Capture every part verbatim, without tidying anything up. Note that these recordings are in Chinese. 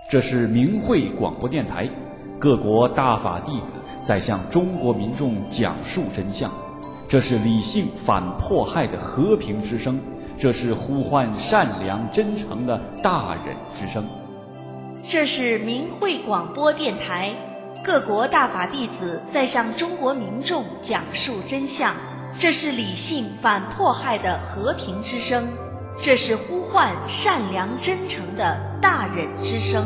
这是明慧广播电台，各国大法弟子在向中国民众讲述真相。这是理性反迫害的和平之声，这是呼唤善良真诚的大忍之声。 这是明慧广播电台，各国大法弟子在向中国民众讲述真相。这是理性反迫害的和平之声，这是呼唤善良真诚的大忍之声。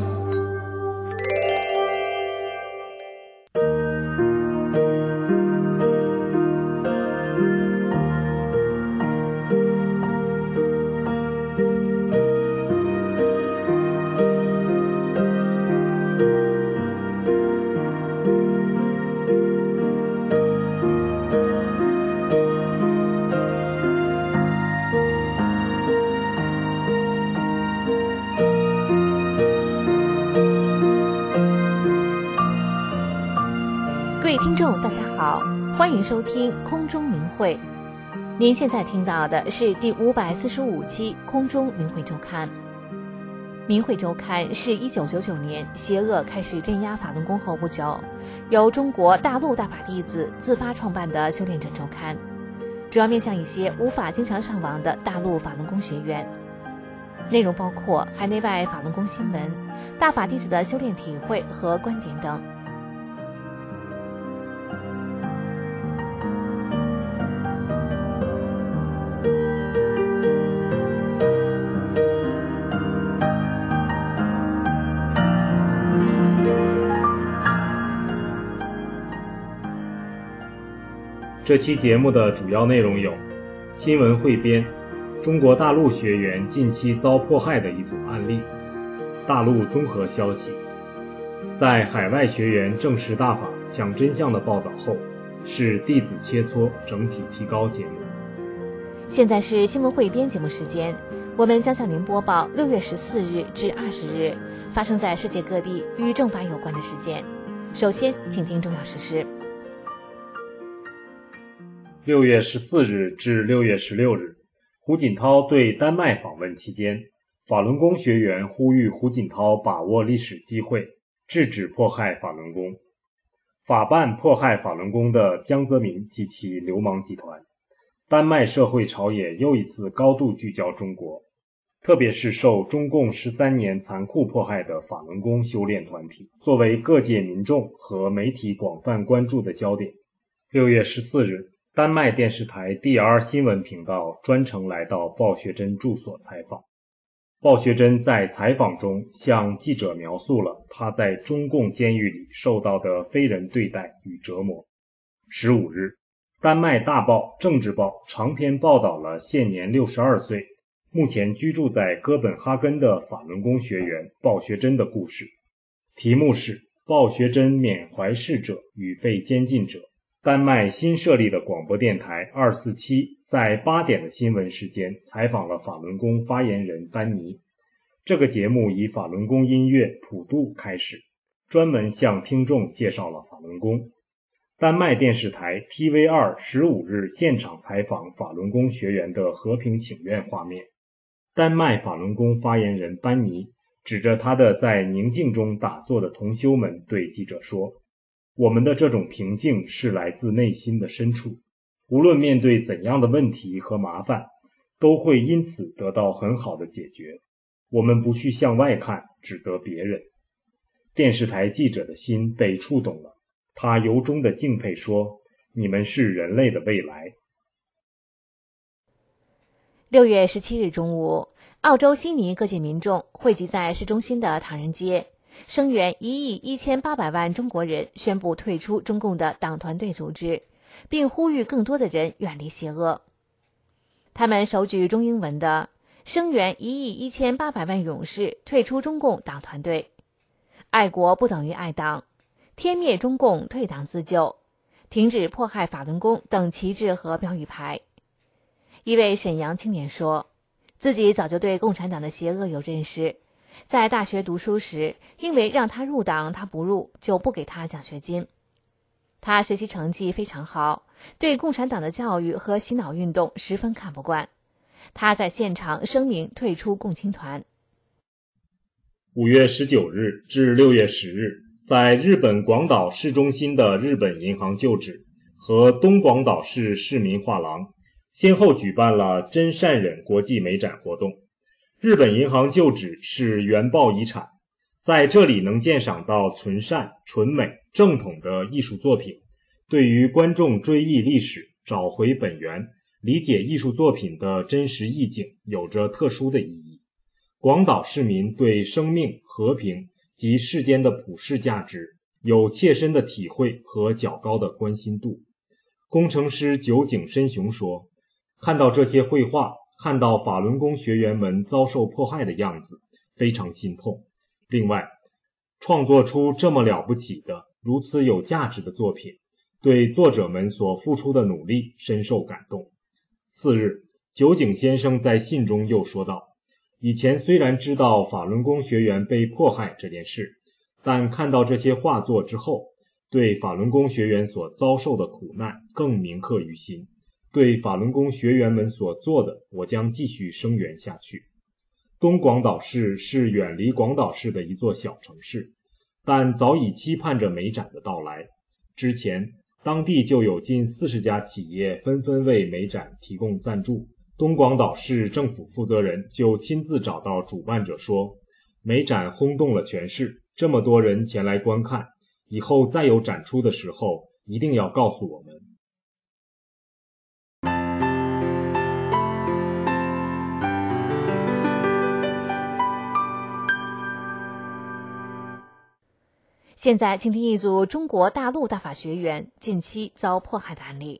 各位听众大家好，欢迎收听空中明慧。您现在听到的是第五百四十五期空中明慧周刊。明慧周刊是一九九九年邪恶开始镇压法轮功后不久，由中国大陆大法弟子自发创办的修炼者周刊，主要面向一些无法经常上网的大陆法轮功学员。内容包括海内外法轮功新闻、大法弟子的修炼体会和观点等。 这期节目的主要内容有：新闻汇编，中国大陆学员近期遭迫害的一组案例；大陆综合消息，在海外学员证实大法讲真相的报道后，是弟子切磋整体提高节目。 现在是新闻汇编节目时间，我们将向您播报六月十四日至二十日发生在世界各地与正法有关的事件。首先，请听重要时事。 六月十四日至六月十六日，胡锦涛对丹麦访问期间，法轮功学员呼吁胡锦涛把握历史机会，制止迫害法轮功。法办迫害法轮功的江泽民及其流氓集团，丹麦社会朝野又一次高度聚焦中国，特别是受中共十三年残酷迫害的法轮功修炼团体，作为各界民众和媒体广泛关注的焦点。六月十四日，丹麦电视台 D R 新闻频道专程来到鲍学珍住所采访。鲍学珍在采访中向记者描述了他在中共监狱里受到的非人对待与折磨。十五日，丹麦大报政治报长篇报道了现年六十二岁、目前居住在哥本哈根的法轮功学员鲍学珍的故事，题目是鲍学珍缅怀逝者与被监禁者。丹麦新设立的广播电台二四七在八点的新闻时间采访了法轮功发言人丹尼。这个节目以法轮功音乐普渡开始，专门向听众介绍了法轮功。丹麦电视台 T V 二 十五日现场采访法轮功学员的和平请愿画面。丹麦法轮功发言人班尼指着他的在宁静中打坐的同修们对记者说，我们的这种平静是来自内心的深处，无论面对怎样的问题和麻烦，都会因此得到很好的解决。我们不去向外看，指责别人。电视台记者的心被触动了，他由衷的敬佩说，你们是人类的未来。 六月十七日中午，澳洲悉尼各界民众汇集在市中心的唐人街，声援一亿一千八百万中国人宣布退出中共的党团队组织，并呼吁更多的人远离邪恶。他们手举中英文的声援一亿一千八百万勇士退出中共党团队，爱国不等于爱党，天灭中共，退党自救，停止迫害法轮功等旗帜和标语牌。一位沈阳青年说，自己早就对共产党的邪恶有认识，在大学读书时，因为让他入党他不入，就不给他奖学金。他学习成绩非常好，对共产党的教育和洗脑运动十分看不惯。他在现场声明退出共青团。 五月十九日至六月十日，在日本广岛市中心的日本银行旧址和东广岛市市民画廊先后举办了真善忍国际美展活动。日本银行旧址是原爆遗产，在这里能鉴赏到纯善、纯美、正统的艺术作品，对于观众追忆历史、找回本源、理解艺术作品的真实意境有着特殊的意义。广岛市民对生命、和平及世间的普世价值有切身的体会和较高的关心度。工程师酒井深雄说，看到这些绘画，看到法轮功学员们遭受迫害的样子，非常心痛。另外，创作出这么了不起的、如此有价值的作品，对作者们所付出的努力深受感动。次日，酒井先生在信中又说道，以前虽然知道法轮功学员被迫害这件事，但看到这些画作之后，对法轮功学员所遭受的苦难更铭刻于心。对法轮功学员们所做的，我将继续声援下去。东广岛市是远离广岛市的一座小城市，但早已期盼着美展的到来。之前，当地就有近四十家企业纷纷为美展提供赞助。东广岛市政府负责人就亲自找到主办者说，美展轰动了全市，这么多人前来观看，以后再有展出的时候，一定要告诉我们。 现在请听一组中国大陆大法学员近期遭迫害的案例。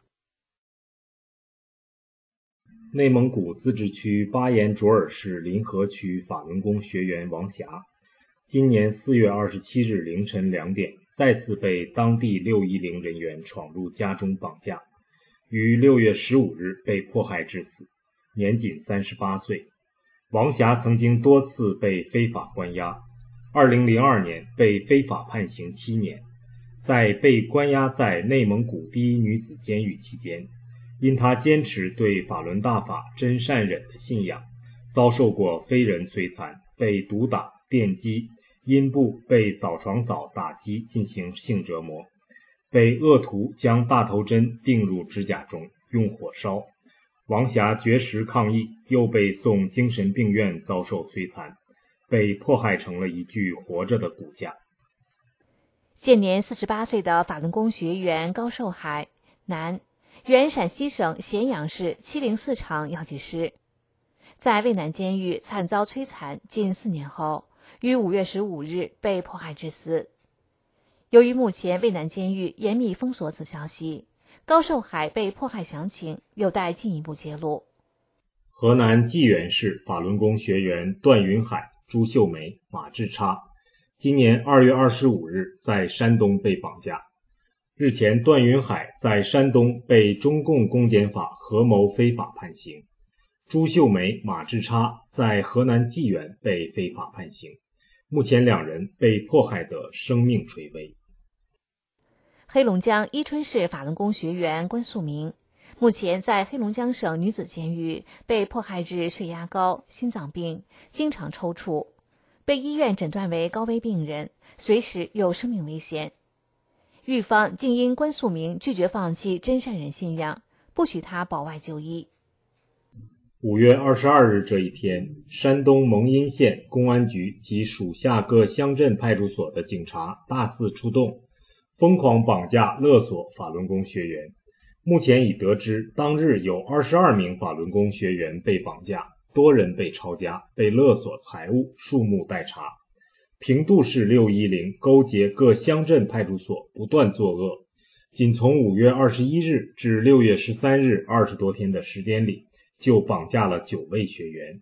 内蒙古自治区巴彦卓尔市临河区法轮功学员王霞，今年四月二十七日凌晨两点，再次被当地六一零人员闯入家中绑架，于六月十五日被迫害致死，年仅三十八岁。王霞曾经多次被非法关押，二零零二年被非法判刑七年，在被关押在内蒙古第一女子监狱期间，因她坚持对法轮大法真善忍的信仰，遭受过非人摧残，被毒打、电击，阴部被扫床扫打击进行性折磨，被恶徒将大头针钉入指甲中，用火烧。王霞绝食抗议，又被送精神病院遭受摧残，被迫害成了一具活着的骨架。 现年四十八岁的法轮功学员高寿海，男，原陕西省咸阳市七零四厂药剂师，在渭南监狱惨遭摧残近四年后，于五月十五日被迫害致死。由于目前渭南监狱严密封锁此消息，高寿海被迫害详情有待进一步揭露。 河南济源市法轮功学员段云海、朱秀梅、马志叉，今年二月二十五日在山东被绑架。日前，段云海在山东被中共公检法合谋非法判刑，朱秀梅、马志叉在河南济源被非法判刑，目前两人被迫害得生命垂危。 黑龙江伊春市法轮功学员关素明，目前在黑龙江省女子监狱被迫害致血压高、心脏病，经常抽搐，被医院诊断为高危病人，随时有生命危险。狱方竟因关素明拒绝放弃真善忍信仰，不许他保外就医。 五月二十二日这一天，山东蒙阴县公安局及属下各乡镇派出所的警察大肆出动，疯狂绑架勒索法轮功学员。目前已得知，当日有二十二名法轮功学员被绑架，多人被抄家，被勒索财物，数目待查。平度市六一零勾结各乡镇派出所不断作恶，仅从五月二十一日至六月十三日二十多天的时间里，就绑架了九位学员。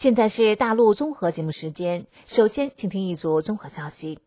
现在是大陆综合节目时间，首先请听一组综合消息。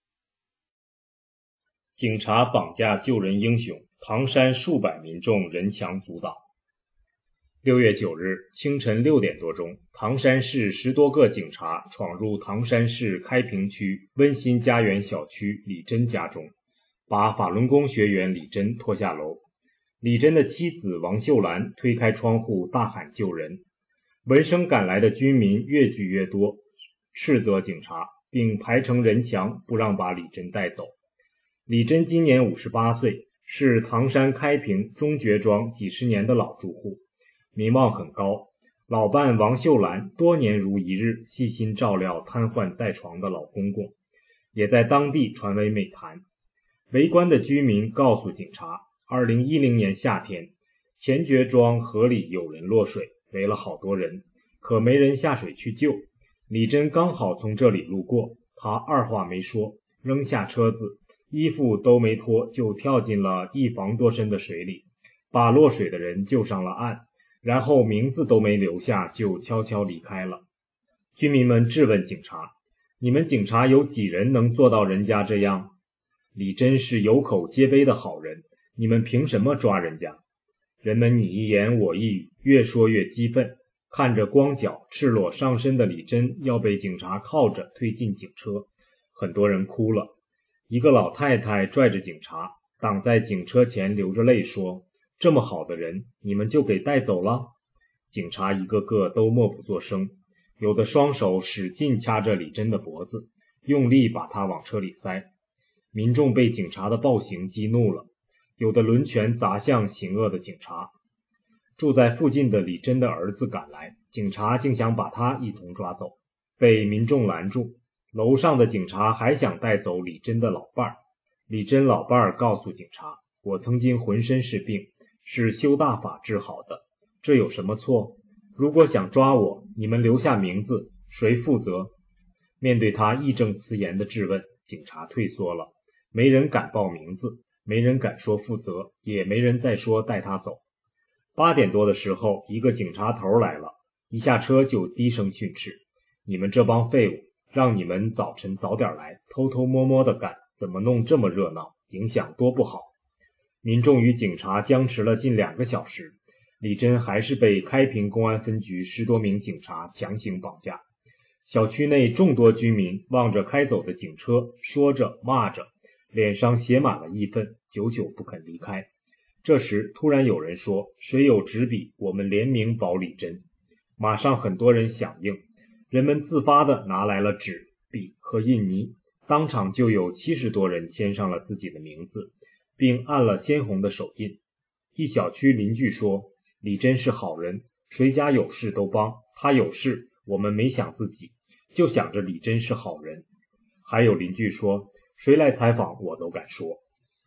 警察绑架救人英雄，唐山数百民众人墙阻挡。六月九日清晨六点多钟，唐山市十多个警察闯入唐山市开平区温馨家园小区李珍家中，把法轮功学员李珍拖下楼。李珍的妻子王秀兰推开窗户大喊救人。闻声赶来的居民越聚越多，斥责警察，并排成人墙不让把李珍带走。李珍今年五十八岁，是唐山开平中觉庄几十年的老住户，民望很高。老伴王秀兰多年如一日细心照料瘫痪在床的老公公，也在当地传为美谈。围观的居民告诉警察，二零一零年夏天，前觉庄河里有人落水，围了好多人，可没人下水去救。李珍刚好从这里路过，他二话没说，扔下车子，衣服都没脱就跳进了一房多深的水里，把落水的人救上了岸，然后名字都没留下就悄悄离开了。居民们质问警察，你们警察有几人能做到人家这样？李珍是有口皆碑的好人，你们凭什么抓人家？人们你一言我一语，越说越激愤，看着光脚赤裸上身的李珍要被警察铐着推进警车，很多人哭了。一个老太太拽着警察挡在警车前，流着泪说，这么好的人你们就给带走了？警察一个个都默不作声，有的双手使劲掐着李珍的脖子，用力把她往车里塞。民众被警察的暴行激怒了，有的抡拳砸向行恶的警察。住在附近的李珍的儿子赶来，警察竟想把他一同抓走，被民众拦住。楼上的警察还想带走李珍的老伴儿。李珍老伴儿告诉警察，我曾经浑身是病，是修大法治好的，这有什么错？如果想抓我，你们留下名字，谁负责？面对他义正辞严的质问，警察退缩了，没人敢报名字，没人敢说负责，也没人再说带他走。八点多的时候，一个警察头来了，一下车就低声训斥，你们这帮废物，让你们早晨早点来，偷偷摸摸的干，怎么弄这么热闹，影响多不好。民众与警察僵持了近两个小时，李珍还是被开平公安分局十多名警察强行绑架。小区内众多居民望着开走的警车，说着骂着，脸上写满了义愤，久久不肯离开。这时突然有人说，谁有纸笔，我们联名保李珍。马上很多人响应，人们自发地拿来了纸笔和印泥，当场就有七十多人签上了自己的名字，并按了鲜红的手印。一小区邻居说，李珍是好人，谁家有事都帮，他有事我们没想自己，就想着李珍是好人。还有邻居说，谁来采访我都敢说。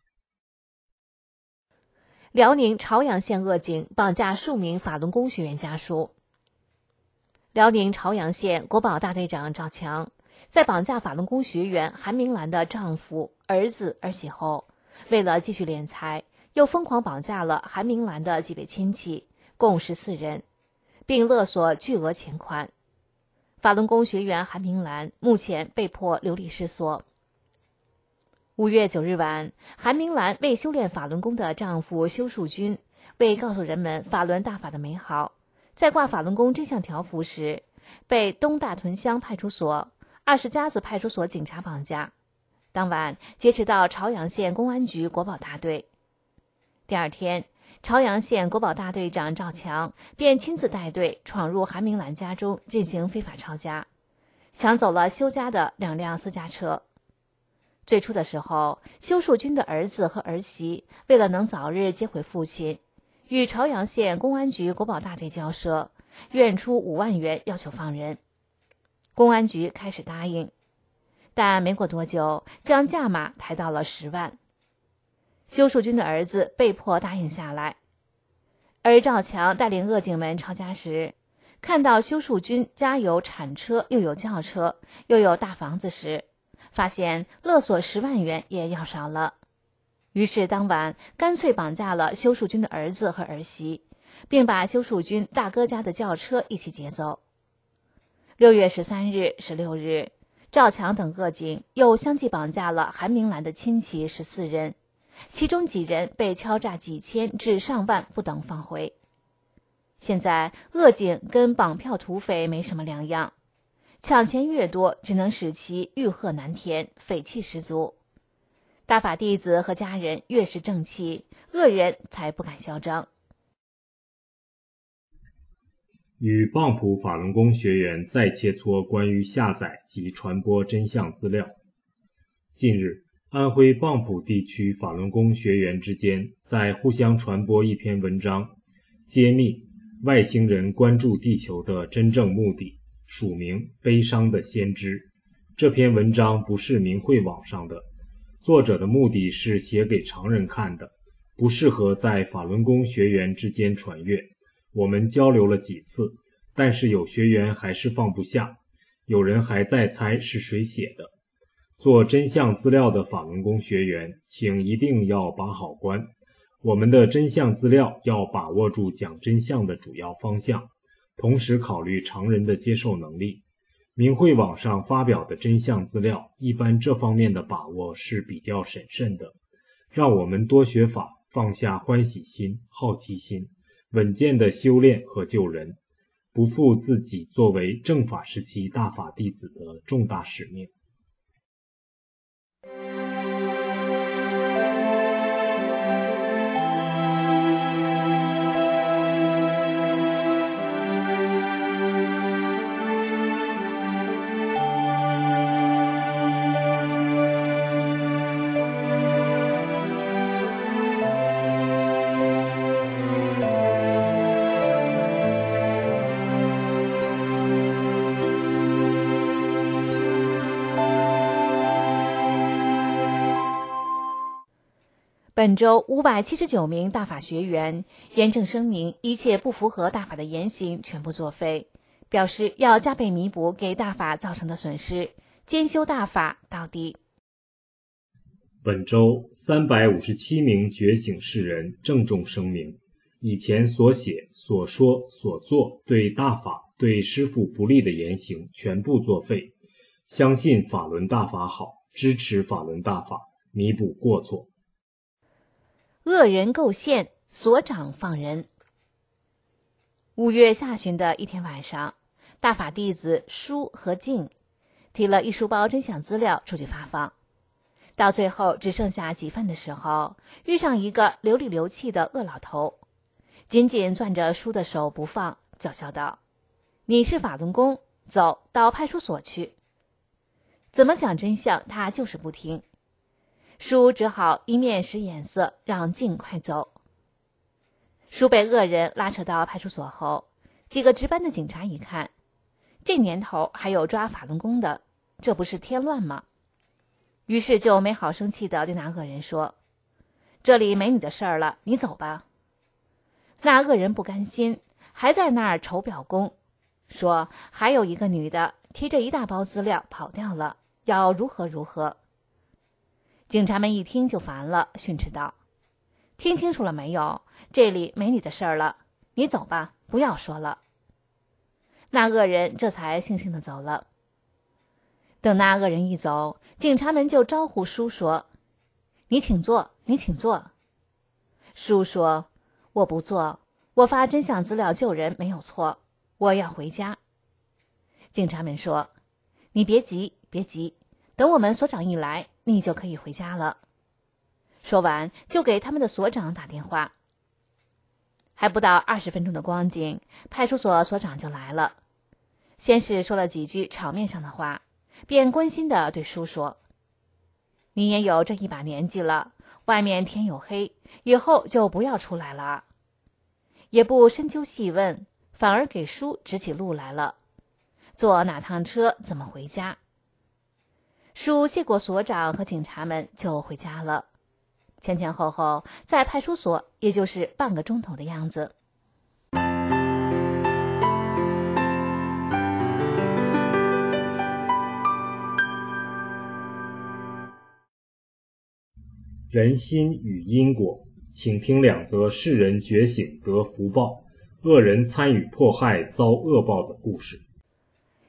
辽宁朝阳县恶警绑架数名法轮功学员家属。辽宁朝阳县国保大队长赵强在绑架法轮功学员韩明兰的丈夫、儿子、儿媳后，为了继续敛财，又疯狂绑架了韩明兰的几位亲戚，共十四人，并勒索巨额钱款。法轮功学员韩明兰目前被迫流离失所。五月九日晚，韩明兰为修炼法轮功的丈夫修树军，为告诉人们法轮大法的美好，在挂法轮功真相条幅时，被东大屯乡派出所、二十家子派出所警察绑架。当晚劫持到朝阳县公安局国保大队。第二天，朝阳县国保大队长赵强便亲自带队闯入韩明兰家中进行非法抄家，抢走了修家的两辆私家车。最初的时候，修树军的儿子和儿媳为了能早日接回父亲，与朝阳县公安局国保大队交涉，愿出五万元要求放人。公安局开始答应，但没过多久，将价码抬到了十万。修树军的儿子被迫答应下来，而赵强带领恶警们抄家时，看到修树军家有铲车，又有轿车，又有大房子时，发现勒索十万元也要少了，于是当晚干脆绑架了修树军的儿子和儿媳，并把修树军大哥家的轿车一起劫走。 六月十三日、十六日，赵强等恶警又相继绑架了韩明兰的亲戚十四人，其中几人被敲诈几千至上万不等放回。现在恶警跟绑票土匪没什么两样，抢钱越多，只能使其欲壑难填，匪气十足。大法弟子和家人越是正气，恶人才不敢嚣张。 与蚌埠法轮功学员再切磋关于下载及传播真相资料。近日，安徽蚌埠地区法轮功学员之间在互相传播一篇文章，揭秘外星人关注地球的真正目的，署名悲伤的先知。这篇文章不是明慧网上的，作者的目的是写给常人看的，不适合在法轮功学员之间传阅。我们交流了几次，但是有学员还是放不下，有人还在猜是谁写的。做真相资料的法轮功学员，请一定要把好关。我们的真相资料要把握住讲真相的主要方向，同时考虑常人的接受能力。明慧网上发表的真相资料，一般这方面的把握是比较审慎的。让我们多学法，放下欢喜心、好奇心，稳健的修炼和救人，不负自己作为正法时期大法弟子的重大使命。 本周五百七十九名大法学员严正声明，一切不符合大法的言行全部作废，表示要加倍弥补给大法造成的损失，兼修大法到底。 本周三百五十七名觉醒世人郑重声明，以前所写、所说、所做对大法、对师父不利的言行全部作废，相信法轮大法好，支持法轮大法，弥补过错。 恶人构陷，所长放人。五月下旬的一天晚上，大法弟子舒和静提了一书包真相资料出去发放，到最后只剩下几份的时候，遇上一个流里流气的恶老头，紧紧攥着舒的手不放，叫嚣道：“你是法轮功，走到派出所去。”怎么讲真相，他就是不听。舒只好一面使眼色，让静快走。舒被恶人拉扯到派出所后，几个值班的警察一看，这年头还有抓法轮功的，这不是添乱吗？于是就没好生气地对那恶人说：“这里没你的事儿了，你走吧。”那恶人不甘心，还在那儿瞅表功，说还有一个女的提着一大包资料跑掉了，要如何如何。警察们一听就烦了，训斥道：“听清楚了没有？这里没你的事儿了，你走吧，不要说了。”那恶人这才悻悻地走了。等那恶人一走，警察们就招呼舒说：“你请坐，你请坐。”舒说：“我不坐，我发真相资料救人没有错，我要回家。”警察们说：“你别急，别急，等我们所长一来，你就可以回家了。”说完就给他们的所长打电话。还不到二十分钟的光景，派出所所长就来了，先是说了几句场面上的话，便关心地对舒说：“你也有这一把年纪了，外面天又黑，以后就不要出来了。”也不深究细问，反而给舒指起路来了，坐哪趟车，怎么回家。舒谢过所长和警察们就回家了，前前后后在派出所也就是半个钟头的样子。 人心与因果，请听两则世人觉醒得福报，恶人参与迫害遭恶报的故事。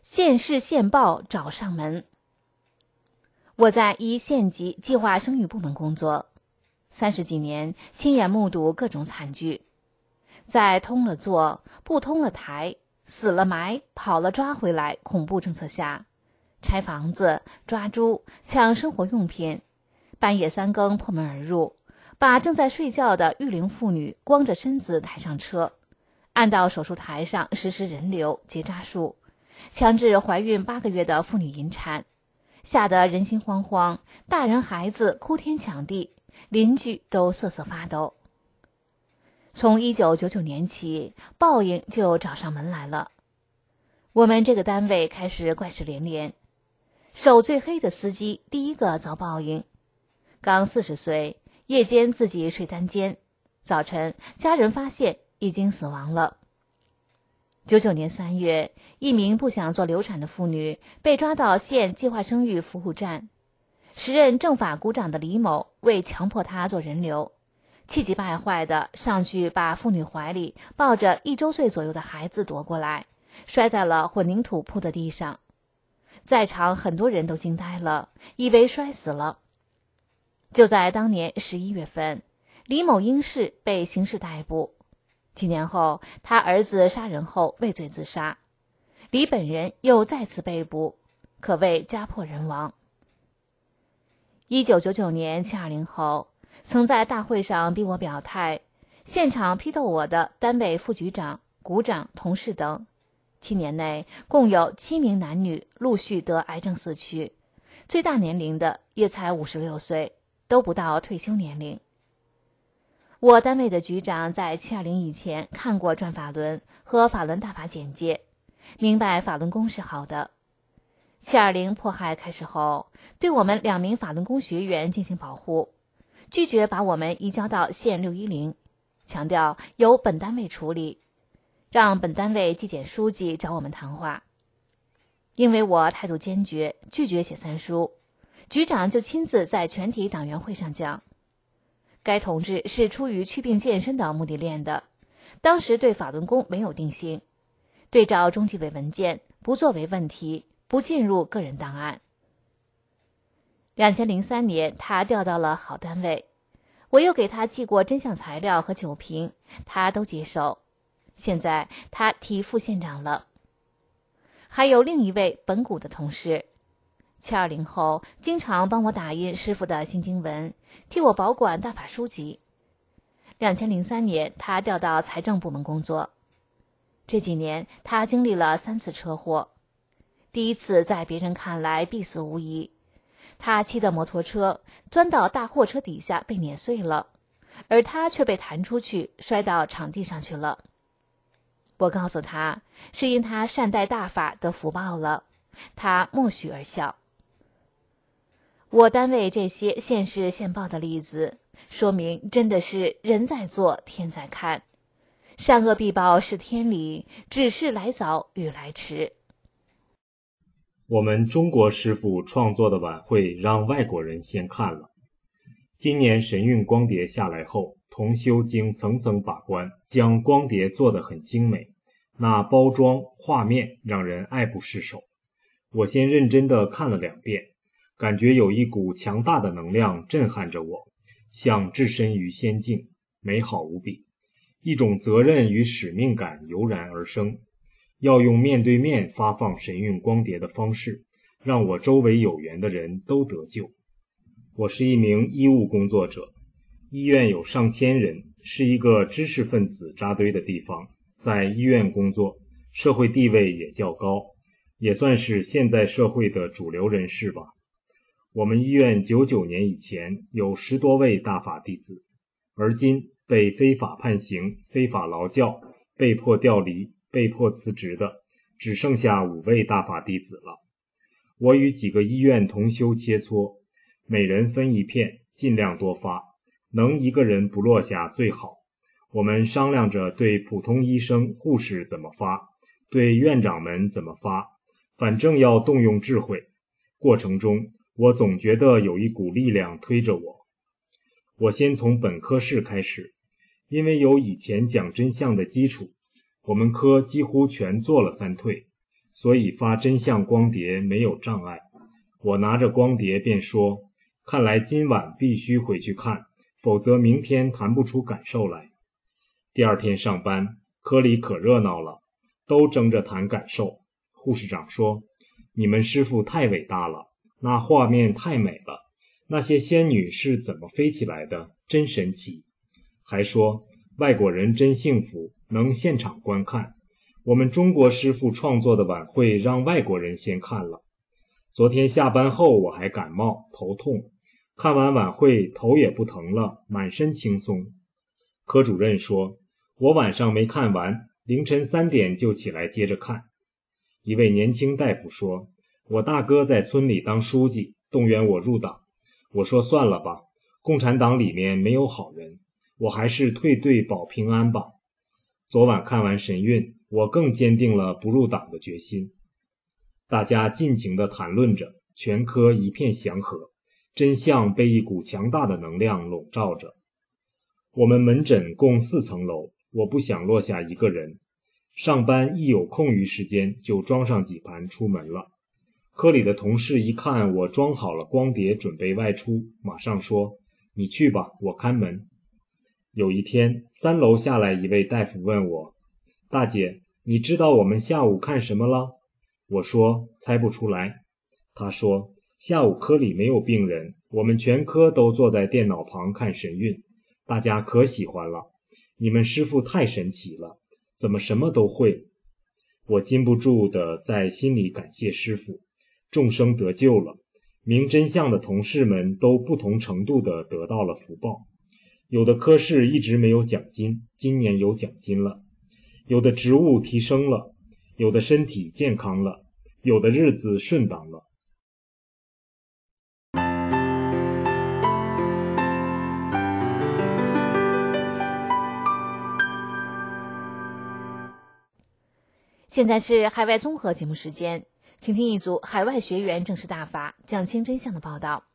县市县报找上门。我在一县级计划生育部门工作，三十几年亲眼目睹各种惨剧，在通了做、不通了抬、死了埋、跑了抓回来恐怖政策下，拆房子、抓猪、抢生活用品，半夜三更破门而入，把正在睡觉的育龄妇女光着身子抬上车，按到手术台上实施人流结扎术，强制怀孕八个月的妇女引产，吓得人心惶惶，大人孩子哭天抢地，邻居都瑟瑟发抖。从一九九九年起，报应就找上门来了。我们这个单位开始怪事连连，手最黑的司机第一个遭报应。刚四十岁，夜间自己睡单间，早晨家人发现已经死亡了。九九年三月，一名不想做流产的妇女被抓到县计划生育服务站，时任政法股长的李某为强迫她做人流，气急败坏的上去把妇女怀里抱着一周岁左右的孩子夺过来，摔在了混凝土铺的地上。在场很多人都惊呆了，以为摔死了。就在当年十一月份，李某因事被刑事逮捕。几年后，他儿子杀人后畏罪自杀，李本人又再次被捕，可谓家破人亡。一九九九年七二零后，曾在大会上逼我表态，现场批斗我的单位副局长、股长、同事等，七年内共有七名男女陆续得癌症死去，最大年龄的也才五十六岁，都不到退休年龄。我单位的局长在七二零以前看过转法轮和法轮大法简介，明白法轮功是好的。七二零迫害开始后，对我们两名法轮功学员进行保护，拒绝把我们移交到县六一零，强调由本单位处理，让本单位纪检书记找我们谈话。因为我态度坚决，拒绝写三书，局长就亲自在全体党员会上讲，该同志是出于祛病健身的目的练的，当时对法轮功没有定性，对照中纪委文件不作为问题，不进入个人档案。两千零三年，他调到了好单位，我又给他寄过真相材料和酒瓶，他都接受。现在他提副县长了。还有另一位本股的同事，七二零后经常帮我打印师傅的新经文，替我保管大法书籍。两千零三年，他调到财政部门工作。这几年，他经历了三次车祸。第一次在别人看来必死无疑，他骑的摩托车钻到大货车底下被碾碎了，而他却被弹出去，摔到场地上去了。我告诉他，是因他善待大法得福报了，他默许而笑。我单位这些县市县报的例子，说明真的是人在做，天在看，善恶必报是天理，只是来早与来迟。 我们中国师傅创作的晚会让外国人先看了。今年神韵光碟下来后，同修经层层把关，将光碟做得很精美，那包装画面让人爱不释手。我先认真地看了两遍，感觉有一股强大的能量震撼着我，像置身于仙境，美好无比。一种责任与使命感油然而生，要用面对面发放神韵光碟的方式，让我周围有缘的人都得救。我是一名医务工作者，医院有上千人，是一个知识分子扎堆的地方，在医院工作，社会地位也较高，也算是现在社会的主流人士吧。我们医院九九年以前有十多位大法弟子，而今被非法判刑、非法劳教、被迫调离、被迫辞职的，只剩下五位大法弟子了。我与几个医院同修切磋，每人分一片，尽量多发，能一个人不落下最好。我们商量着对普通医生、护士怎么发，对院长们怎么发，反正要动用智慧。过程中，我总觉得有一股力量推着我。我先从本科室开始，因为有以前讲真相的基础，我们科几乎全做了三退， 所以发真相光碟没有障碍。我拿着光碟便说，看来今晚必须回去看，否则明天谈不出感受来。第二天上班，科里可热闹了，都争着谈感受。护士长说，你们师傅太伟大了，那画面太美了，那些仙女是怎么飞起来的，真神奇。还说外国人真幸福，能现场观看，我们中国师傅创作的晚会让外国人先看了。昨天下班后我还感冒头痛，看完晚会头也不疼了，满身轻松。科主任说，我晚上没看完，凌晨三点就起来接着看。一位年轻大夫说，我大哥在村里当书记，动员我入党。我说算了吧，共产党里面没有好人，我还是退队保平安吧。昨晚看完神韵，我更坚定了不入党的决心。大家尽情地谈论着，全科一片祥和，真相被一股强大的能量笼罩着。我们门诊共四层楼，我不想落下一个人。上班一有空余时间就装上几盘出门了。科里的同事一看我装好了光碟准备外出，马上说，你去吧，我看门。有一天，三楼下来一位大夫问我，大姐，你知道我们下午看什么了？我说，猜不出来。他说，下午科里没有病人，我们全科都坐在电脑旁看神韵，大家可喜欢了。你们师傅太神奇了，怎么什么都会？我禁不住的在心里感谢师傅，众生得救了，明真相的同事们都不同程度的得到了福报。有的科室一直没有奖金，今年有奖金了；有的职务提升了；有的身体健康了；有的日子顺当了。 现在是海外综合节目时间，请听一组海外学员正式大法讲清真相的报道。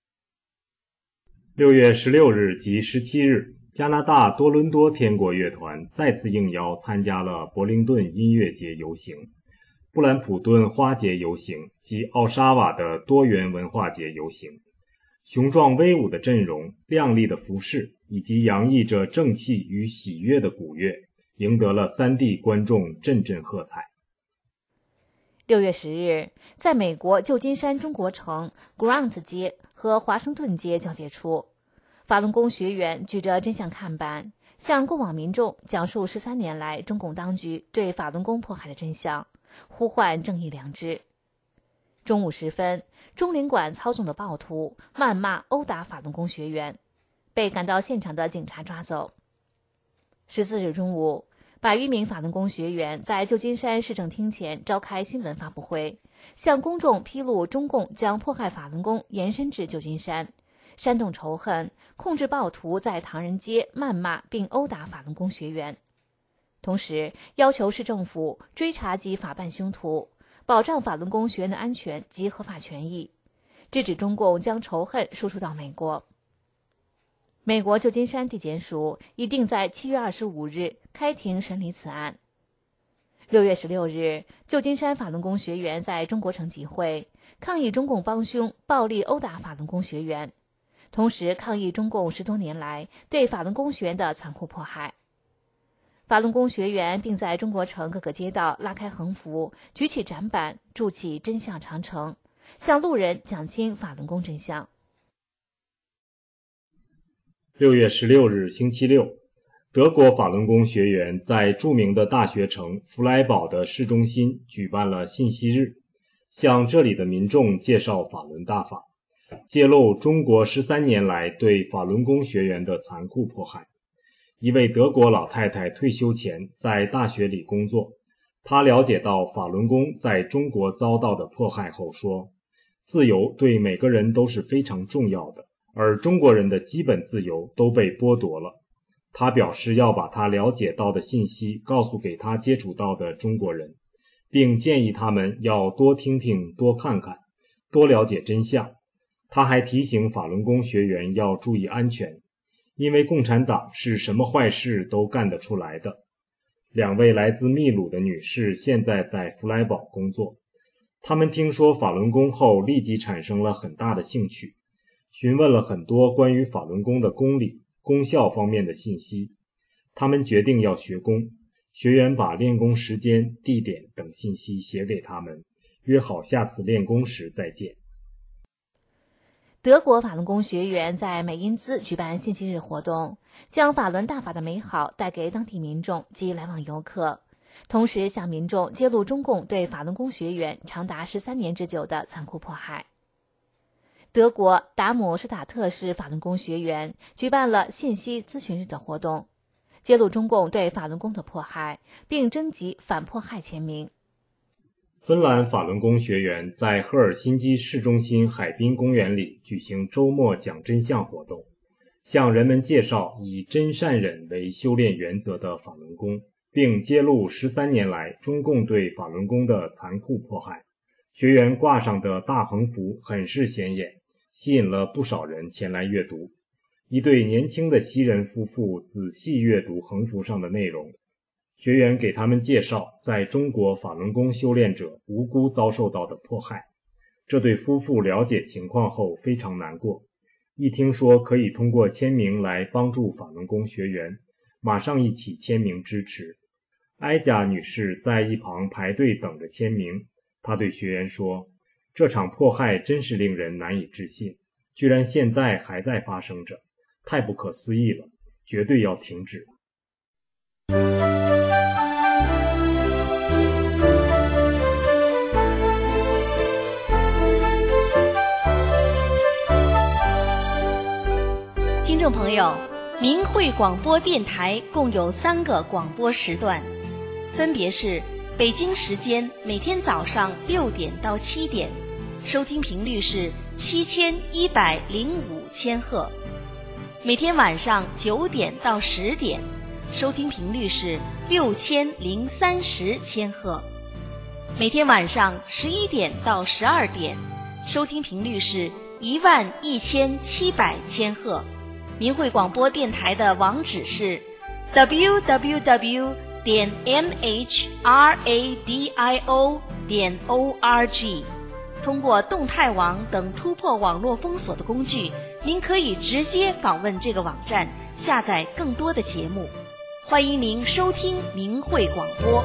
六月十六日及十七日，加拿大多伦多天国乐团再次应邀参加了柏灵顿音乐节游行、布兰普顿花节游行及奥沙瓦的多元文化节游行。雄壮威武的阵容、亮丽的服饰以及洋溢着正气与喜悦的鼓乐，赢得了三地观众阵阵喝彩。 六月十日，在美国旧金山中国城 Grant 街和华盛顿街交界处，法轮功学员举着真相看板，向过往民众讲述十三年来中共当局对法轮功迫害的真相，呼唤正义良知。中午时分，中领馆操纵的暴徒谩骂殴打法轮功学员，被赶到现场的警察抓走。十四日中午，百余名法轮功学员在旧金山市政厅前召开新闻发布会，向公众披露中共将迫害法轮功延伸至旧金山，煽动仇恨，控制暴徒在唐人街谩骂并殴打法轮功学员，同时要求市政府追查及法办凶徒，保障法轮功学员的安全及合法权益，制止中共将仇恨输出到美国。美国旧金山地检署已定在七月二十五日开庭审理此案。六月十六日，旧金山法轮功学员在中国城集会，抗议中共帮凶暴力殴打法轮功学员，同时抗议中共十多年来对法轮功学员的残酷迫害。法轮功学员并在中国城各个街道拉开横幅，举起展板，筑起真相长城，向路人讲清法轮功真相。 六月十六日星期六，德国法轮功学员在著名的大学城弗莱堡的市中心举办了信息日，向这里的民众介绍法轮大法，揭露中国十三年来对法轮功学员的残酷迫害。一位德国老太太退休前在大学里工作，她了解到法轮功在中国遭到的迫害后说，自由对每个人都是非常重要的，而中国人的基本自由都被剥夺了。他表示要把他了解到的信息告诉给他接触到的中国人，并建议他们要多听听、多看看、多了解真相。他还提醒法轮功学员要注意安全，因为共产党是什么坏事都干得出来的。 两位来自秘鲁的女士现在在弗莱堡工作。她们听说法轮功后立即产生了很大的兴趣，询问了很多关于法轮功的功理、功效方面的信息。他们决定要学功，学员把练功时间、地点等信息写给他们，约好下次练功时再见。 德国法轮功学员在美因兹举办信息日活动，将法轮大法的美好带给当地民众及来往游客，同时向民众揭露中共对法轮功学员长达十三年之久的残酷迫害。德国达姆施塔特市法轮功学员举办了信息咨询日的活动，揭露中共对法轮功的迫害，并征集反迫害签名。 芬兰法轮功学员在赫尔辛基市中心海滨公园里举行周末讲真相活动，向人们介绍以真善忍为修炼原则的法轮功，并揭露十三年来中共对法轮功的残酷迫害。学员挂上的大横幅很是显眼，吸引了不少人前来阅读。一对年轻的西人夫妇仔细阅读横幅上的内容，学员给他们介绍在中国法轮功修炼者无辜遭受到的迫害。这对夫妇了解情况后非常难过，一听说可以通过签名来帮助法轮功学员，马上一起签名支持。埃贾女士在一旁排队等着签名，她对学员说，这场迫害真是令人难以置信，居然现在还在发生着，太不可思议了，绝对要停止。 听众朋友，明慧广播电台共有三个广播时段，分别是北京时间每天早上六点到七点，收听频率是七千一百零五千赫；每天晚上九点到十点，收听频率是六千零三十千赫；每天晚上十一点到十二点，收听频率是一万一千七百千赫。明慧广播电台的网址是 double-u double-u double-u 点 m h radio 点 org。通过动态网等突破网络封锁的工具，您可以直接访问这个网站，下载更多的节目。欢迎您收听明慧广播。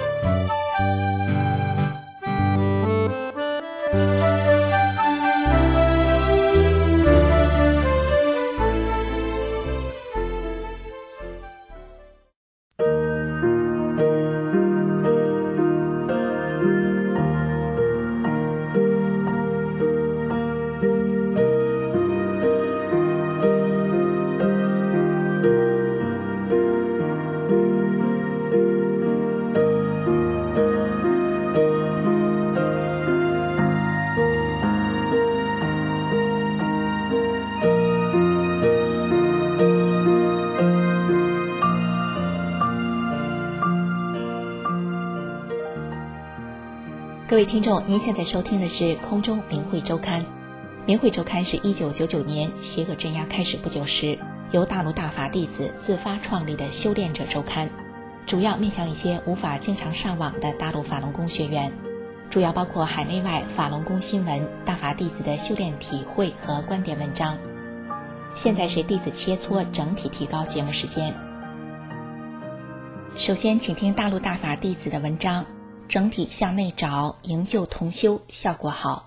各位听众，您现在收听的是空中明慧周刊。明慧周刊是一九九九年邪恶镇压开始不久时，由大陆大法弟子自发创立的修炼者周刊，主要面向一些无法经常上网的大陆法轮功学员，主要包括海内外法轮功新闻、大法弟子的修炼体会和观点文章。现在是弟子切磋整体提高节目时间。首先请听大陆大法弟子的文章，整体向内找，营救同修，效果好。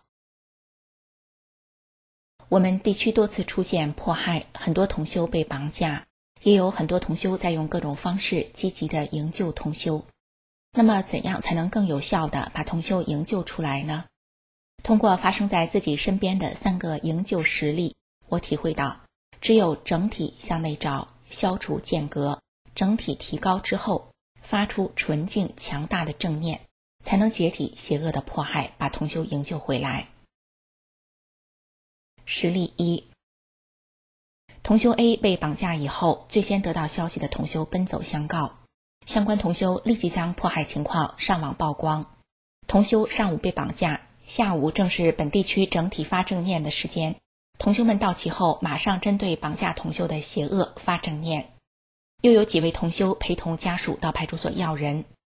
我们地区多次出现迫害，很多同修被绑架，也有很多同修在用各种方式积极地营救同修。那么怎样才能更有效地把同修营救出来呢？通过发生在自己身边的三个营救实例，我体会到，只有整体向内找，消除间隔，整体提高之后，发出纯净强大的正念，才能解体邪恶的迫害，把同修营救回来。实例一，同修 A 被绑架以后，最先得到消息的同修奔走相告，相关同修立即将迫害情况上网曝光。同修上午被绑架，下午正是本地区整体发正念的时间，同修们到齐后，马上针对绑架同修的邪恶发正念。又有几位同修陪同家属到派出所要人，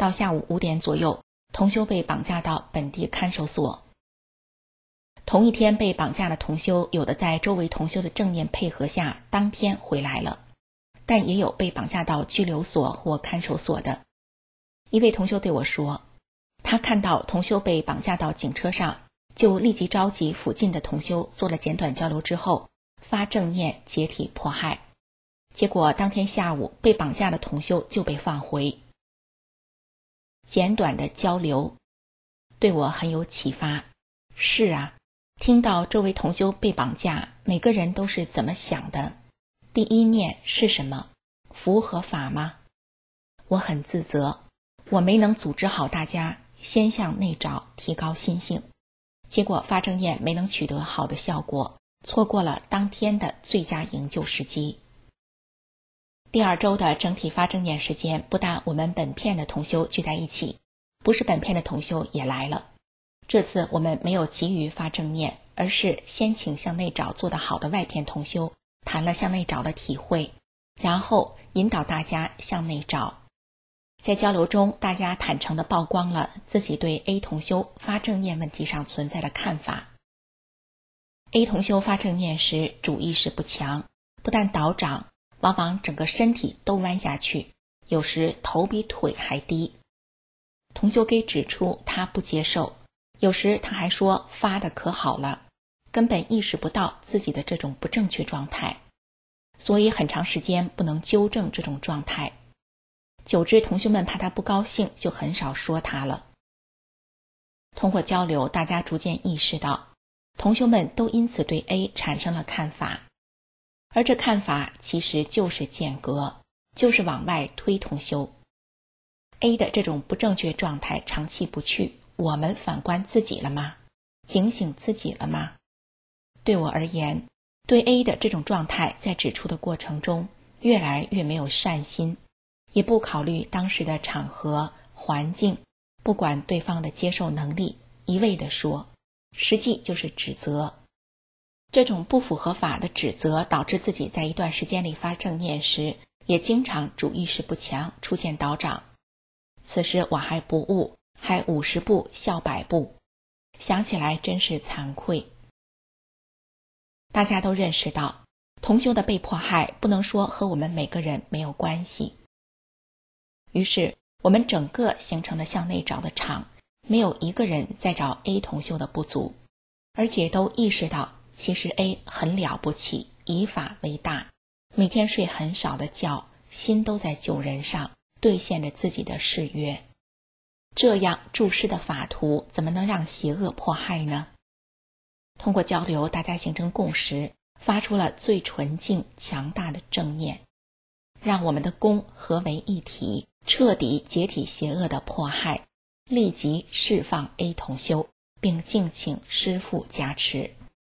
到下午五点左右，同修被绑架到本地看守所。同一天被绑架的同修，有的在周围同修的正念配合下当天回来了，但也有被绑架到拘留所或看守所的。一位同修对我说，他看到同修被绑架到警车上，就立即召集附近的同修做了简短交流之后，发正念解体迫害。结果当天下午被绑架的同修就被放回。简短的交流对我很有启发。是啊，听到周围同修被绑架，每个人都是怎么想的？第一念是什么？符合法吗？我很自责，我没能组织好大家先向内找，提高心性，结果发正念没能取得好的效果，错过了当天的最佳营救时机。第二周的整体发正念时间，不但我们本片的同修聚在一起，不是本片的同修也来了。这次我们没有急于发正念，而是先请向内找做得好的外片同修谈了向内找的体会，然后引导大家向内找。在交流中，大家坦诚地曝光了自己对 A 同修发正念问题上存在的看法。A 同修发正念时主意识不强，不但倒掌，往往整个身体都弯下去，有时头比腿还低。同修给指出他不接受，有时他还说发的可好了，根本意识不到自己的这种不正确状态，所以很长时间不能纠正这种状态。久之，同学们怕他不高兴，就很少说他了。通过交流，大家逐渐意识到，同学们都因此对 A 产生了看法，而这看法其实就是间隔，就是往外推同修。A 的这种不正确状态长期不去，我们反观自己了吗？警醒自己了吗？对我而言，对 A 的这种状态在指出的过程中越来越没有善心，也不考虑当时的场合环境，不管对方的接受能力，一味地说，实际就是指责。这种不符合法的指责导致自己在一段时间里发正念时，也经常主意识不强，出现倒掌。此时我还不悟，还五十步笑百步，想起来真是惭愧。大家都认识到，同修的被迫害不能说和我们每个人没有关系。于是我们整个形成的向内找的场，没有一个人在找 A 同修的不足，而且都意识到其实 A 很了不起，以法为大，每天睡很少的觉，心都在救人上，兑现着自己的誓约。这样注释的法图怎么能让邪恶迫害呢？通过交流，大家形成共识，发出了最纯净强大的正念，让我们的功合为一体，彻底解体邪恶的迫害，立即释放 A 同修，并敬请师父加持。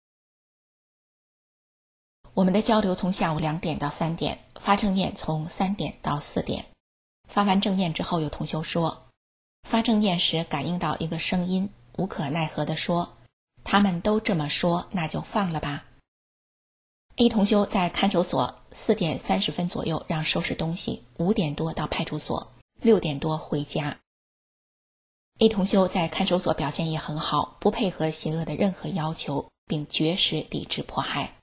我们的交流从下午两点到三点，发正念从三点到四点。发完正念之后，有同修说，发正念时感应到一个声音，无可奈何地说，他们都这么说，那就放了吧。A 同修在看守所四点三十分左右让收拾东西，五点多到派出所，六点多回家。A 同修在看守所表现也很好，不配合邪恶的任何要求，并绝食抵制迫害。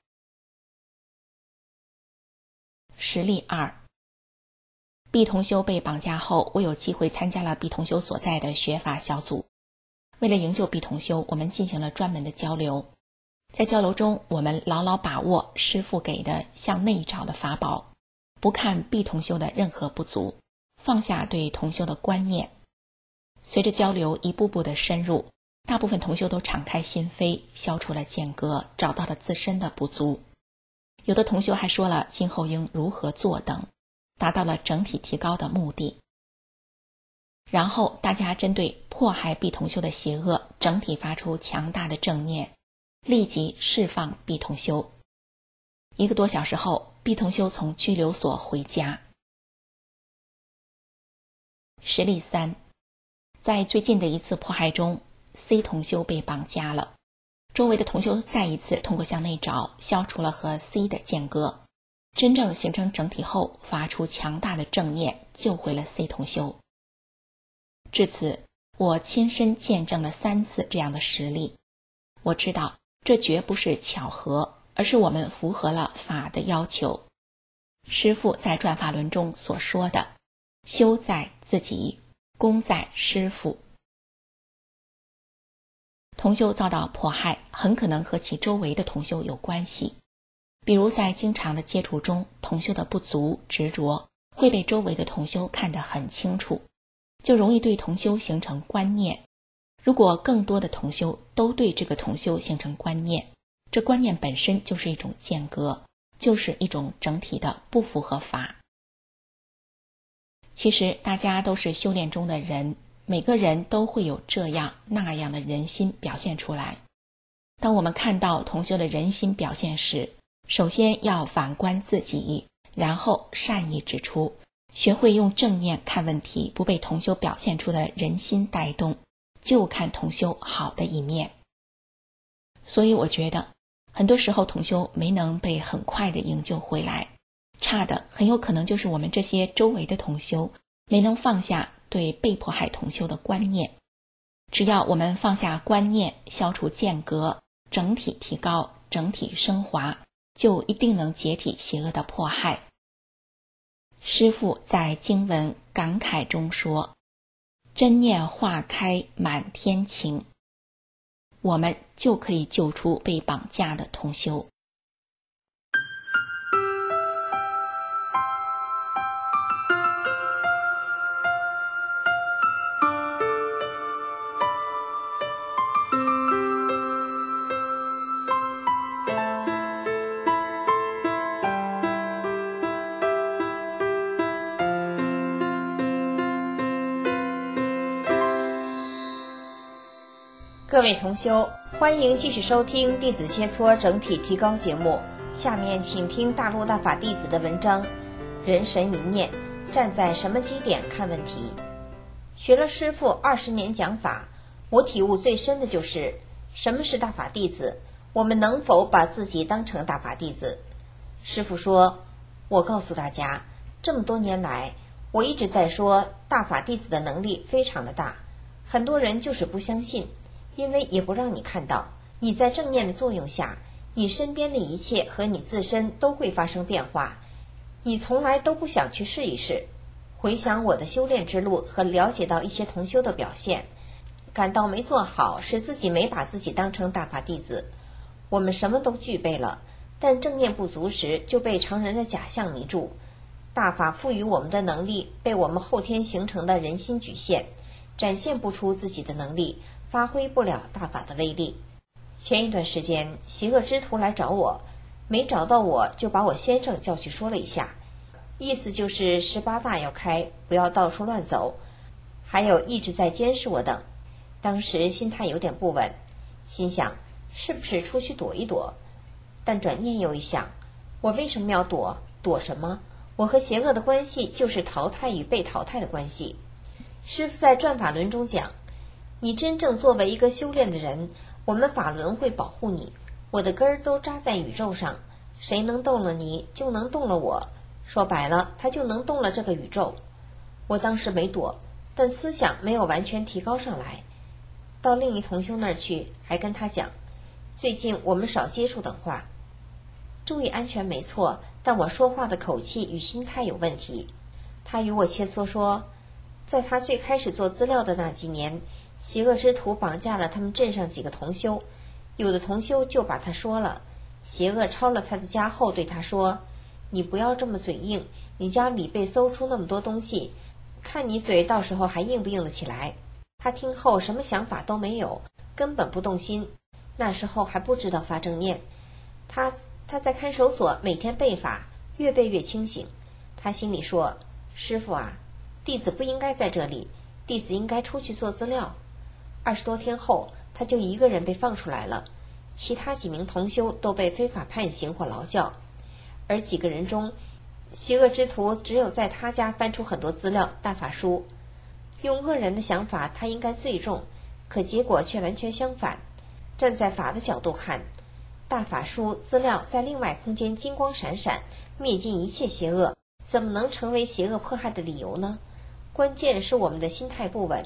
实例二 B 同修被绑架后，我有机会参加了 B 同修所在的学法小组。为了营救 B 同修，我们进行了专门的交流。在交流中，我们牢牢把握师父给的向内找的法宝，不看 B 同修的任何不足，放下对同修的观念。随着交流一步步的深入，大部分同修都敞开心扉，消除了间隔，找到了自身的不足。有的同修还说了今后应如何做等，达到了整体提高的目的。然后大家针对迫害 B 同修的邪恶，整体发出强大的正念，立即释放 B 同修。一个多小时后， B 同修从拘留所回家。实例三，在最近的一次迫害中， C 同修被绑架了，周围的同修再一次通过向内找，消除了和 C 的间隔，真正形成整体后，发出强大的正念，救回了 C 同修。 至此，我亲身见证了三次这样的实例。我知道这绝不是巧合，而是我们符合了法的要求。师父在转法轮中所说的，修在自己，功在师父。同修遭到迫害，很可能和其周围的同修有关系。比如在经常的接触中，同修的不足、执着会被周围的同修看得很清楚，就容易对同修形成观念。如果更多的同修都对这个同修形成观念，这观念本身就是一种间隔，就是一种整体的不符合法。其实大家都是修炼中的人，每个人都会有这样那样的人心表现出来。当我们看到同修的人心表现时，首先要反观自己，然后善意指出，学会用正念看问题，不被同修表现出的人心带动，就看同修好的一面。所以我觉得很多时候同修没能被很快的营救回来，差的很有可能就是我们这些周围的同修没能放下对被迫害同修的观念。只要我们放下观念，消除间隔，整体提高，整体升华，就一定能解体邪恶的迫害。师父在经文感慨中说，真念化开满天晴，我们就可以救出被绑架的同修。 各位同修，欢迎继续收听弟子切磋整体提高节目。下面请听大陆大法弟子的文章，人神一念，站在什么基点看问题。学了师父二十年讲法，我体悟最深的就是什么是大法弟子，我们能否把自己当成大法弟子。师父说，我告诉大家，这么多年来我一直在说大法弟子的能力非常的大，很多人就是不相信，因为也不让你看到，你在正念的作用下，你身边的一切和你自身都会发生变化，你从来都不想去试一试。回想我的修炼之路和了解到一些同修的表现，感到没做好是自己没把自己当成大法弟子。我们什么都具备了，但正念不足时就被常人的假象迷住，大法赋予我们的能力被我们后天形成的人心局限，展现不出自己的能力，发挥不了大法的威力。前一段时间邪恶之徒来找我，没找到我就把我先生叫去说了一下，意思就是十八大要开，不要到处乱走，还有一直在监视我等。当时心态有点不稳，心想是不是出去躲一躲，但转念又一想，我为什么要躲？躲什么？我和邪恶的关系就是淘汰与被淘汰的关系。师父在转法轮中讲，你真正作为一个修炼的人，我们法轮会保护你，我的根儿都扎在宇宙上，谁能动了你，就能动了我，说白了，他就能动了这个宇宙。我当时没躲，但思想没有完全提高上来。到另一同修那儿去，还跟他讲，最近我们少接触等话，注意安全没错，但我说话的口气与心态有问题。他与我切磋说，在他最开始做资料的那几年，邪恶之徒绑架了他们镇上几个同修，有的同修就把他说了，邪恶抄了他的家后对他说，你不要这么嘴硬，你家里被搜出那么多东西，看你嘴到时候还硬不硬得起来。他听后什么想法都没有，根本不动心，那时候还不知道发正念。他他在看守所每天背法，越背越清醒。他心里说，师父啊，弟子不应该在这里，弟子应该出去做资料。二十多天后，他就一个人被放出来了，其他几名同修都被非法判刑或劳教，而几个人中，邪恶之徒只有在他家翻出很多资料、大法书。用恶人的想法，他应该最重，可结果却完全相反。站在法的角度看，大法书资料在另外空间金光闪闪，灭尽一切邪恶，怎么能成为邪恶迫害的理由呢？关键是我们的心态不稳，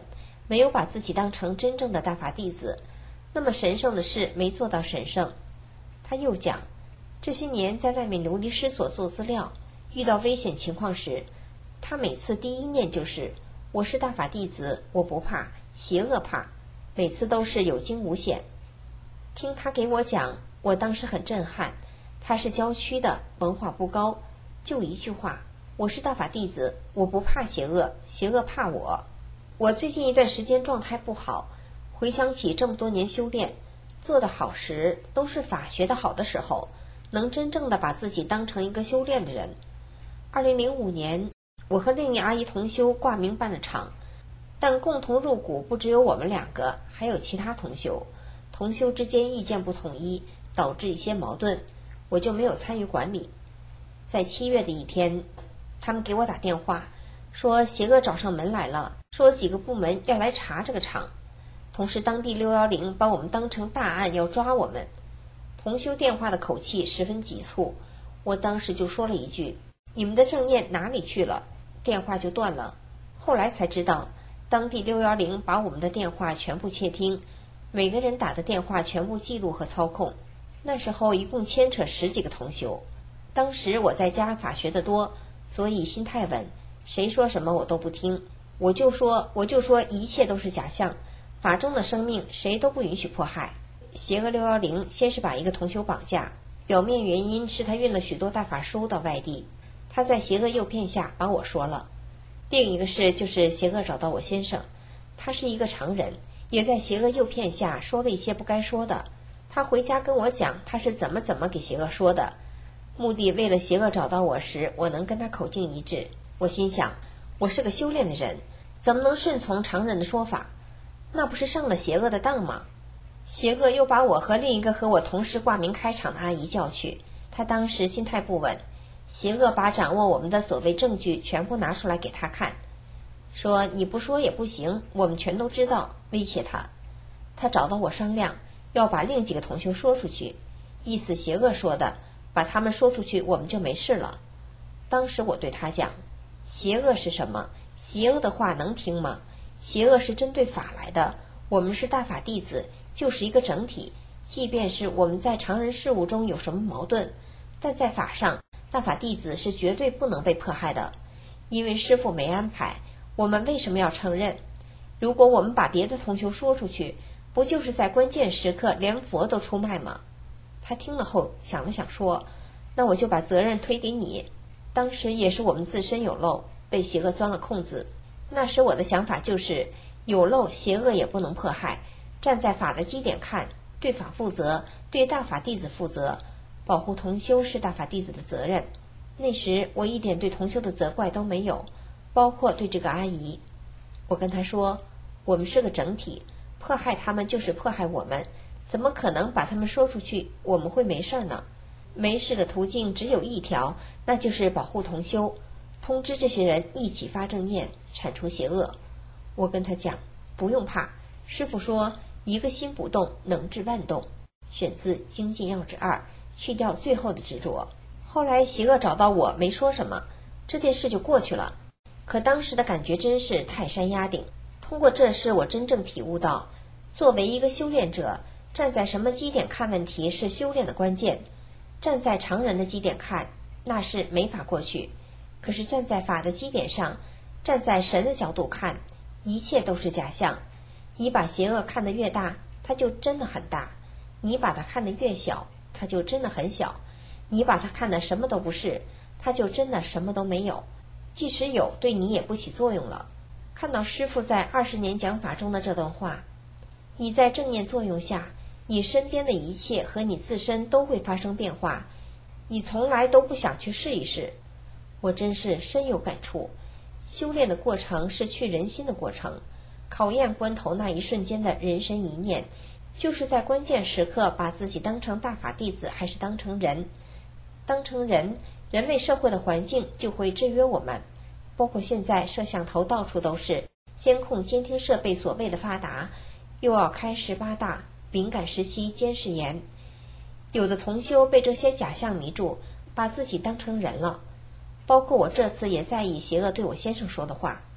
没有把自己当成真正的大法弟子，那么神圣的事没做到神圣。他又讲，这些年在外面流离失所做资料，遇到危险情况时，他每次第一念就是我是大法弟子，我不怕，邪恶怕，每次都是有惊无险。听他给我讲，我当时很震撼。他是郊区的，文化不高，就一句话，我是大法弟子，我不怕邪恶，邪恶怕我。我最近一段时间状态不好，回想起这么多年修炼，做得好时都是法学的好的时候，能真正的把自己当成一个修炼的人。二零零五年，我和另一阿姨同修挂名办了场，但共同入股不只有我们两个，还有其他同修。同修之间意见不统一，导致一些矛盾，我就没有参与管理。在七月的一天，他们给我打电话，说邪恶找上门来了，说几个部门要来查这个场，同时当地六一零把我们当成大案要抓我们。同修电话的口气十分急促，我当时就说了一句，你们的正念哪里去了？电话就断了。后来才知道，当地六一零把我们的电话全部窃听，每个人打的电话全部记录和操控。那时候一共牵扯十几个同修，当时我在家法学的多，所以心态稳，谁说什么我都不听，我就说我就说一切都是假象，法中的生命谁都不允许迫害。邪恶六一零先是把一个同修绑架，表面原因是他运了许多大法书到外地，他在邪恶诱骗下把我说了。另一个事就是邪恶找到我先生，他是一个常人，也在邪恶诱骗下说了一些不该说的。他回家跟我讲他是怎么怎么给邪恶说的，目的为了邪恶找到我时我能跟他口径一致。我心想，我是个修炼的人，怎么能顺从常人的说法？那不是上了邪恶的当吗？邪恶又把我和另一个和我同时挂名开场的阿姨叫去，她当时心态不稳，邪恶把掌握我们的所谓证据全部拿出来给她看，说你不说也不行，我们全都知道，威胁她。她找到我商量，要把另几个同修说出去，意思邪恶说的，把他们说出去我们就没事了。当时我对他讲，邪恶是什么？邪恶的话能听吗？邪恶是针对法来的，我们是大法弟子，就是一个整体，即便是我们在常人事物中有什么矛盾，但在法上，大法弟子是绝对不能被迫害的，因为师父没安排，我们为什么要承认？如果我们把别的同修说出去，不就是在关键时刻连佛都出卖吗？他听了后想了想说，那我就把责任推给你，当时也是我们自身有漏，被邪恶钻了空子。那时我的想法就是有漏邪恶也不能迫害，站在法的基点看，对法负责，对大法弟子负责，保护同修是大法弟子的责任。那时我一点对同修的责怪都没有，包括对这个阿姨。我跟她说，我们是个整体，迫害他们就是迫害我们，怎么可能把他们说出去我们会没事呢？没事的途径只有一条，那就是保护同修，通知这些人一起发正念，铲除邪恶。我跟他讲，不用怕，师父说一个心不动能治万动，选自精进要旨二，去掉最后的执着。后来邪恶找到我没说什么，这件事就过去了。可当时的感觉真是泰山压顶，通过这事我真正体悟到，作为一个修炼者，站在什么基点看问题是修炼的关键。站在常人的基点看，那是没法过去，可是站在法的基点上，站在神的角度看，一切都是假象。你把邪恶看得越大，它就真的很大；你把它看得越小，它就真的很小；你把它看得什么都不是，它就真的什么都没有。即使有，对你也不起作用了。看到师父在二十年讲法中的这段话，你在正念作用下，你身边的一切和你自身都会发生变化，你从来都不想去试一试。我真是深有感触，修炼的过程是去人心的过程，考验关头那一瞬间的人神一念，就是在关键时刻把自己当成大法弟子还是当成人。当成人，人类社会的环境就会制约我们，包括现在摄像头到处都是，监控监听设备所谓的发达，又要开十八大，敏感时期监视严，有的同修被这些假象迷住，把自己当成人了。包括我这次也在意邪恶对我先生说的话，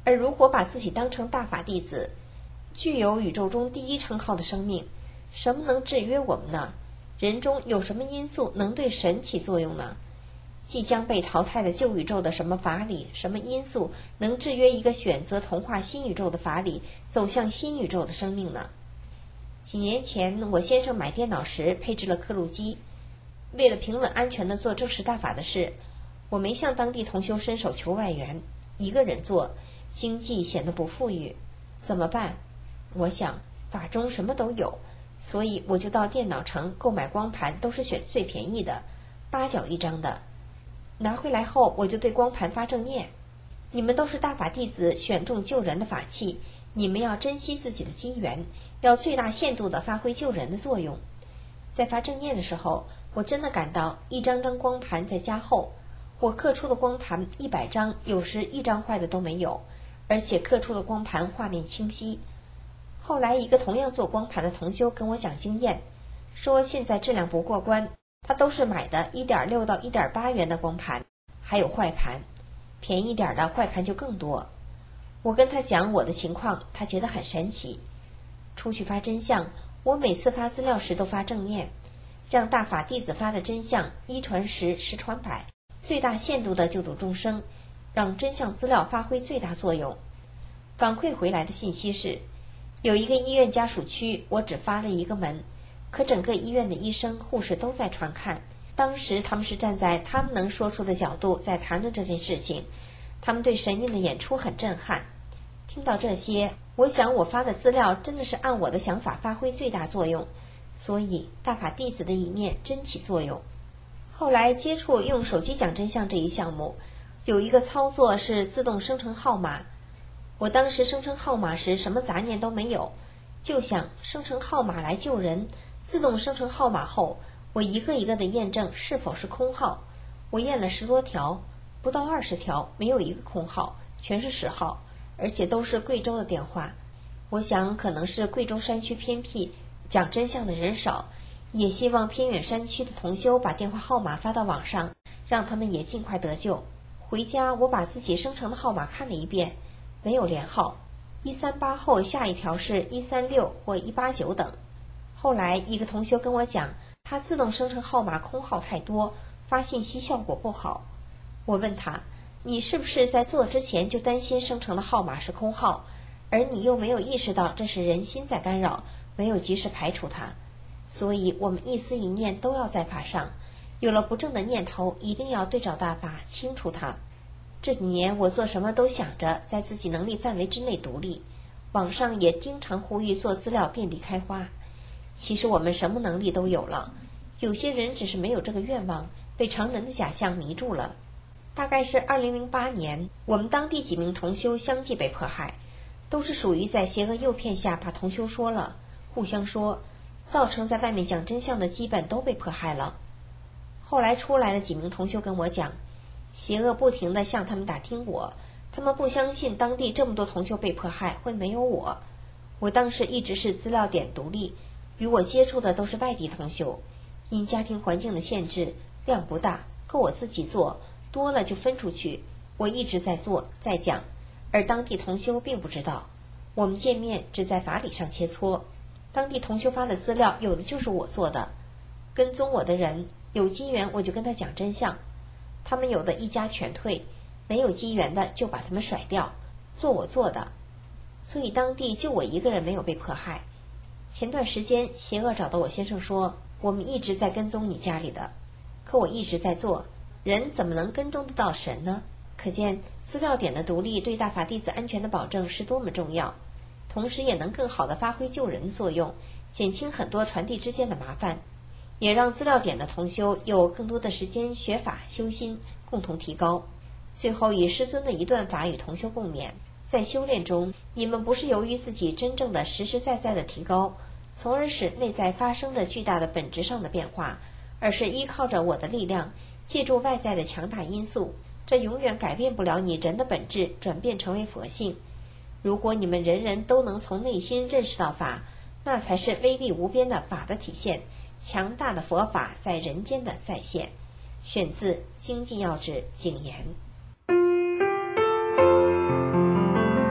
而如果把自己当成大法弟子，具有宇宙中第一称号的生命，什么能制约我们呢？人中有什么因素能对神起作用呢？即将被淘汰的旧宇宙的什么法理、什么因素能制约一个选择同化新宇宙的法理走向新宇宙的生命呢？几年前我先生买电脑时配置了刻录机，为了平稳安全地做正式大法的事，我没向当地同修伸手求外援，一个人做，经济显得不富裕，怎么办？我想法中什么都有，所以我就到电脑城购买光盘，都是选最便宜的，八角一张的。拿回来后，我就对光盘发正念：你们都是大法弟子，选中救人的法器，你们要珍惜自己的机缘，要最大限度地发挥救人的作用。在发正念的时候，我真的感到一张张光盘在加厚，我刻出的光盘一百张，有时一张坏的都没有，而且刻出的光盘画面清晰。后来一个同样做光盘的同修跟我讲经验，说现在质量不过关，他都是买的 一点六 到 一点八 元的光盘，还有坏盘，便宜点的坏盘就更多。我跟他讲我的情况，他觉得很神奇。出去发真相，我每次发资料时都发正念，让大法弟子发的真相一传十，十传百，最大限度的救度众生，让真相资料发挥最大作用。反馈回来的信息是，有一个医院家属区，我只发了一个门，可整个医院的医生护士都在传看，当时他们是站在他们能说出的角度在谈论这件事情，他们对神韵的演出很震撼。听到这些，我想我发的资料真的是按我的想法发挥最大作用，所以大法弟子的一面真起作用。后来接触用手机讲真相这一项目，有一个操作是自动生成号码。我当时生成号码时什么杂念都没有，就想生成号码来救人。自动生成号码后，我一个一个的验证是否是空号。我验了十多条，不到二十条，没有一个空号，全是实号，而且都是贵州的电话。我想可能是贵州山区偏僻，讲真相的人少，也希望偏远山区的同修把电话号码发到网上，让他们也尽快得救。回家我把自己生成的号码看了一遍，没有连号，一三八后下一条是一三六或一八九等。后来一个同修跟我讲，他自动生成号码空号太多，发信息效果不好。我问他，你是不是在做之前就担心生成的号码是空号，而你又没有意识到这是人心在干扰，没有及时排除它？所以我们一思一念都要在法上，有了不正的念头，一定要对照大法，清除它。这几年我做什么都想着在自己能力范围之内独立，网上也经常呼吁做资料遍地开花。其实我们什么能力都有了，有些人只是没有这个愿望，被常人的假象迷住了。大概是二零零八年，我们当地几名同修相继被迫害，都是属于在邪恶诱骗下把同修说了，互相说，造成在外面讲真相的基本都被迫害了。后来出来的几名同修跟我讲，邪恶不停地向他们打听我，他们不相信当地这么多同修被迫害会没有我。我当时一直是资料点独立，与我接触的都是外地同修，因家庭环境的限制，量不大，够我自己做，多了就分出去。我一直在做，在讲，而当地同修并不知道。我们见面只在法理上切磋，当地同修发的资料有的就是我做的，跟踪我的人有机缘我就跟他讲真相，他们有的一家全退，没有机缘的就把他们甩掉，做我做的。所以当地就我一个人没有被迫害。前段时间邪恶找到我先生说，我们一直在跟踪你家里的，可我一直在做，人怎么能跟踪得到神呢？可见资料点的独立对大法弟子安全的保证是多么重要，同时也能更好地发挥救人的作用，减轻很多传递之间的麻烦，也让资料点的同修有更多的时间学法修心，共同提高。最后以师尊的一段法与同修共勉，在修炼中，你们不是由于自己真正的实实在在的提高，从而使内在发生了巨大的本质上的变化，而是依靠着我的力量，借助外在的强大因素，这永远改变不了你人的本质，转变成为佛性。如果你们人人都能从内心认识到法，那才是威力无边的法的体现，强大的佛法在人间的再现。选自《经济要旨》警言。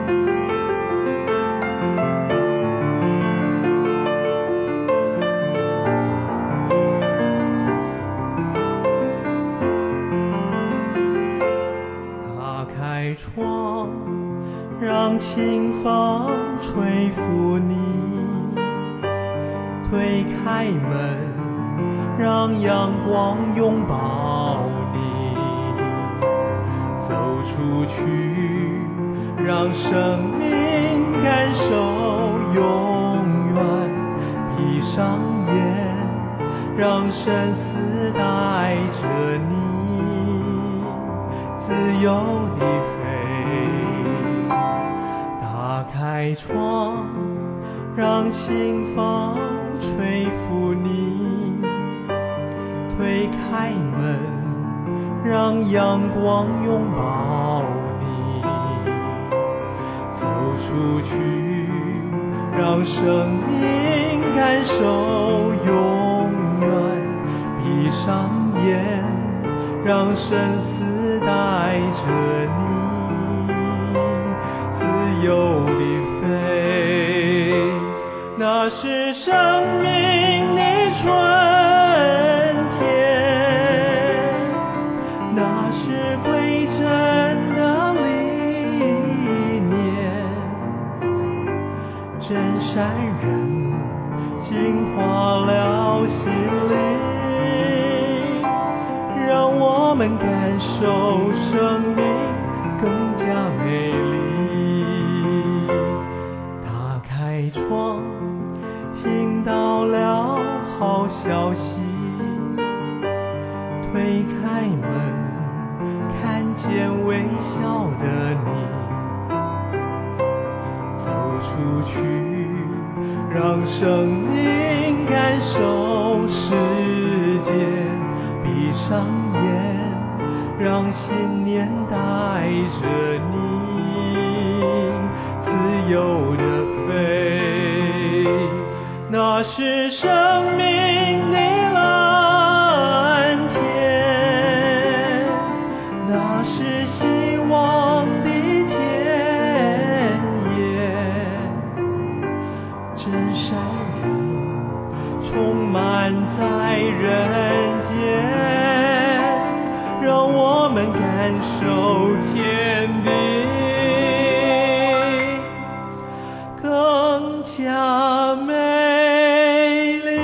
清风吹拂你，推开门，让阳光拥抱你，走出去，让生命感受永远，闭上眼，让生死带着你自由地飞，打开窗，让清风吹拂你，推开门，让阳光拥抱你，走出去，让生命感受永远，闭上眼，让生死带着你自由地飞，那是生命的春天，那是归真的理念，真善人净化了心灵，让我们感受生命更加美丽。打开窗，听到了好消息，推开门，看见微笑的你，走出去，让生命感受世界，闭上眼，让信念带着你自由地飞，那是生命的蓝天，那是希望的田野，真善人充满在人间，让我们感受天地更加美丽。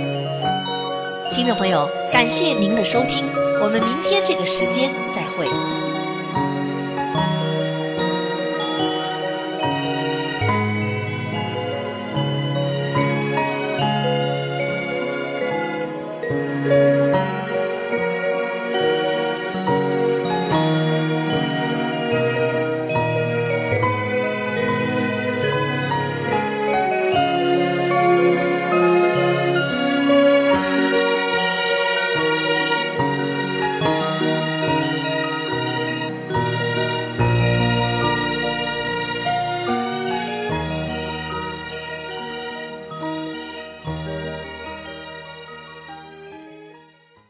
听众朋友，感谢您的收听，我们明天这个时间再会。